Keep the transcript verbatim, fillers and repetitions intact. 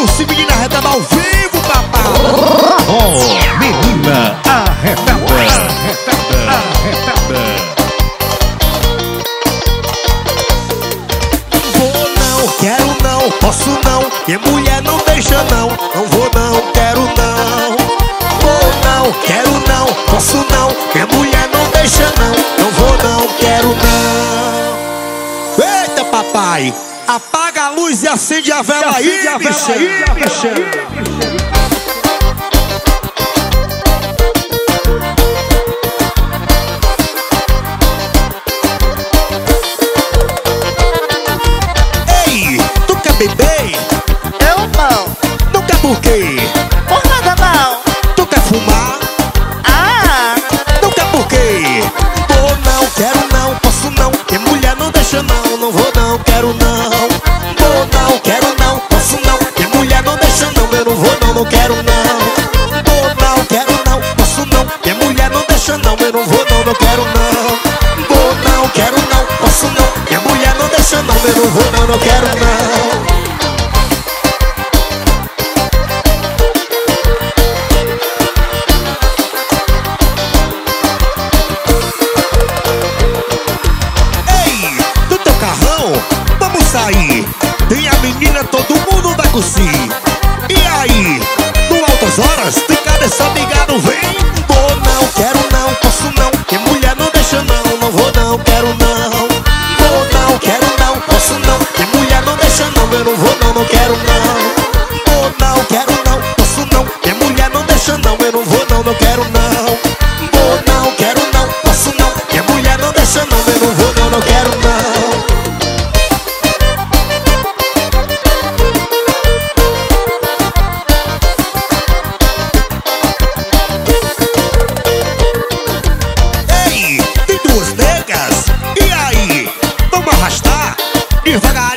Dulce, menina arretada ao vivo, papai. Oh, menina arretada, arretada, arretada. Vou não, quero não, posso não, que mulher não deixa não. Não vou não, quero não. Vou não, quero não, posso não, que mulher não deixa não. Não vou não, quero não. Eita, papai, apaga a luz e acende a vela aí, bichão. Bebê, eu não. não quer por quê? Por nada não. Tu quer fumar? Ah, Não quer por quê? Vou não, quero não, posso não, que mulher não deixa não. Não vou não, quero não. Vou não, quero não, posso não, que mulher não deixa não. Eu não vou não, não quero não. Vou não, quero não, posso não, que mulher não deixa não. Eu não vou não, não quero não. Vou não, quero não, posso não, que mulher não deixa não. Eu não vou não, não quero não. Vamos sair, tem a menina, todo mundo vai curtir. E aí, no Altas Horas, tem cabeça ligado, vem. Vou não, quero não, posso não, que mulher não deixa não. Não vou não, quero não. Vou não, quero não, posso não, que mulher não deixa não. Eu não vou não, não quero não. Vou não, quero não, posso não, que mulher não deixa não. Eu não vou não, não quero não. Vou não, quero não, posso não, que mulher não deixa não. Eu não vou não, não quero não. Devagarinho.